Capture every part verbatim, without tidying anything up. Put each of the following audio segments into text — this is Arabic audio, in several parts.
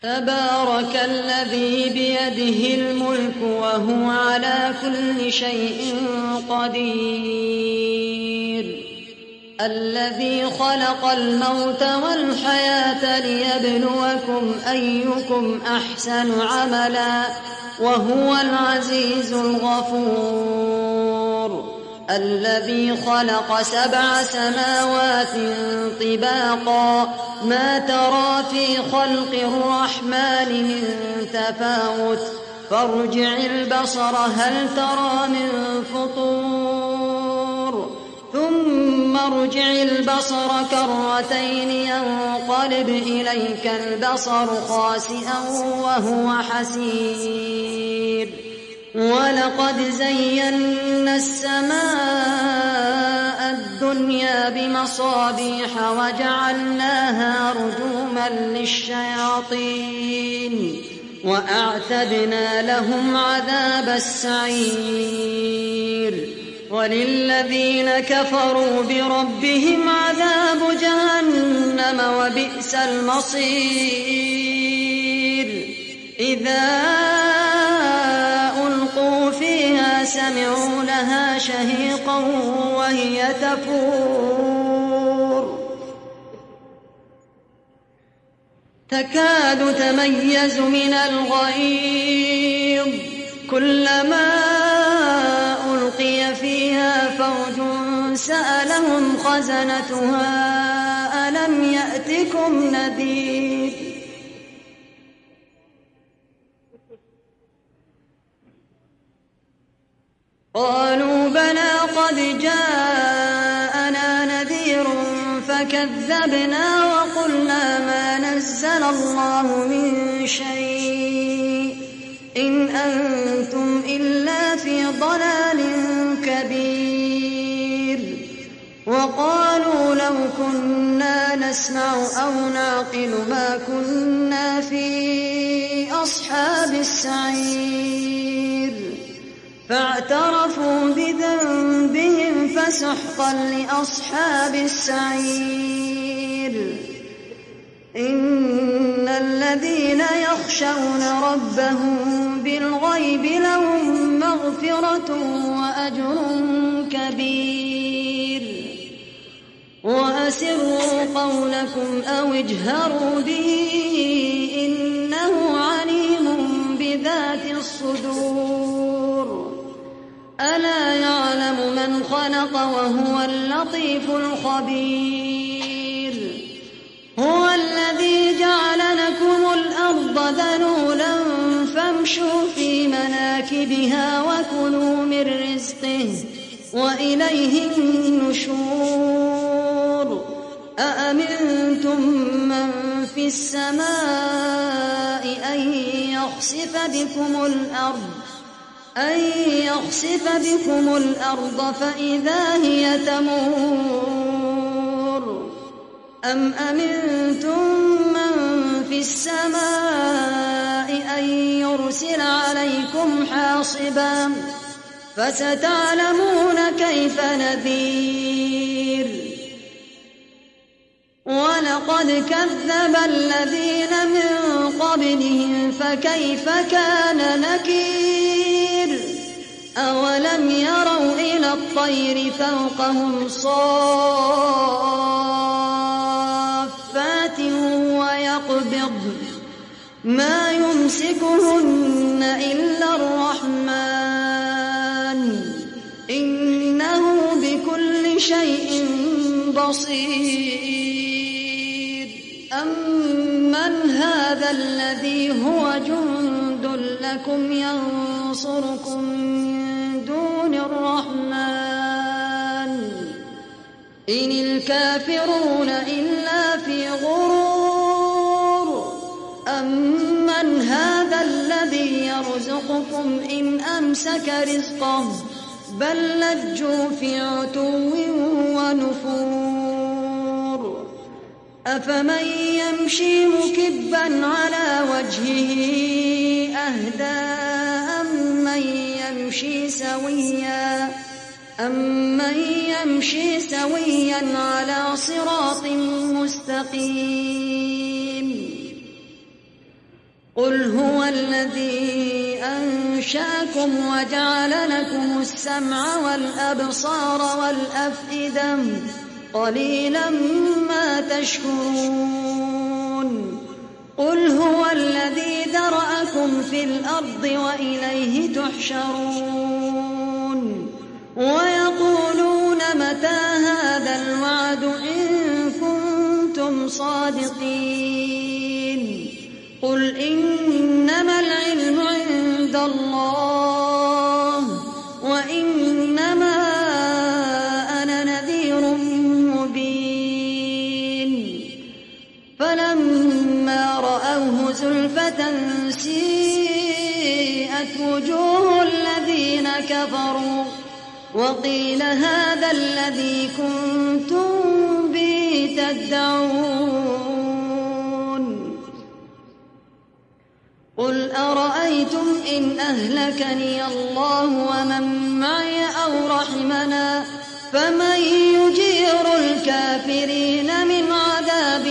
تبارك الذي بيده الملك وهو على كل شيء قدير الذي خلق الموت والحياة ليبلوكم أيكم أحسن عملا وهو العزيز الغفور الذي خلق سبع سماوات طباقا ما ترى في خلق الرحمن من تفاوت فارجع البصر هل ترى من فطور ثم ارجع البصر كرتين ينقلب إليك البصر خاسئا وهو حسير ولقد زينا السماء الدنيا بمصابيح وجعلناها رجوما للشياطين وأعتدنا لهم عذاب السعير وللذين كفروا بربهم عذاب جهنم وبئس المصير إذا ألقوا فيها سمعوا لها شهيقا وهي تفور تكاد تميز من الغيظ كلما ألقي فيها فوج سألهم خزنتها ألم يأتكم نذير قالوا بلى قد جاءنا نذير فكذبنا وقلنا ما نزل الله من شيء إن أنتم إلا في ضلال كبير وقالوا لو كنا نسمع أو نعقل ما كنا في أصحاب السعير فاعترفوا بذنبهم فسحقا لأصحاب السعير إن الذين يخشون ربهم بالغيب لهم مغفرة وأجر كبير وأسروا قولكم أو اجهروا به إنه عليم بذات الصدور ألا يعلم من خلق وهو اللطيف الخبير هو الذي جعل لكم الأرض ذلولا فامشوا في مناكبها وكلوا من رزقه وإليه النشور أأمنتم من في السماء أن يخسف بكم الأرض أن يخسف بكم الأرض فإذا هي تمور أم أمنتم من في السماء أن يرسل عليكم حاصبا فستعلمون كيف نذير ولقد كذب الذين من قبلهم فكيف كان نكير أولم يروا إلى الطير فوقهم صافات ويقبض ما يمسكهن إلا الرحمن إنه بكل شيء بصير أمن هذا الذي هو جند لكم ينصركم من دون الرحمن إن الكافرون إلا في غرور أمن هذا الذي يرزقكم إن أمسك رزقه بل لجوا في عتو ونفور أفمن يمشي مكبا على وجهه أهدى أمن يمشي سويا أمن يمشي سويا على صراط مستقيم قل هو الذي أنشأكم وجعل لكم السمع والأبصار والأفئدة قليلا ما تشكرون قل هو الذي ذرأكم في الأرض وإليه تحشرون ويقولون متى هذا الوعد إن كنتم صادقين قل إنما العلم عند الله وإنما أنا نذير مبين فلما رأوه زلفة سيئت وجوه الذين كفروا وقيل هذا الذي كنتم به تدعون قل أرأيتم إن أهلكني الله ومن معي أو رحمنا فمن يجير الكافرين من عذاب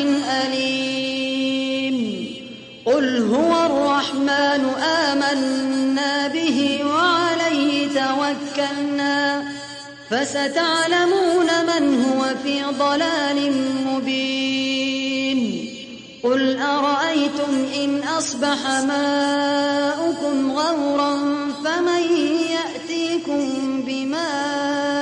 أليم قل هو الرحمن آمنا به وعليه توكلنا فستعلمون من هو في ضلال مبين قل أرأيتم إن أصبح ماؤكم غورا فمن يأتيكم بماء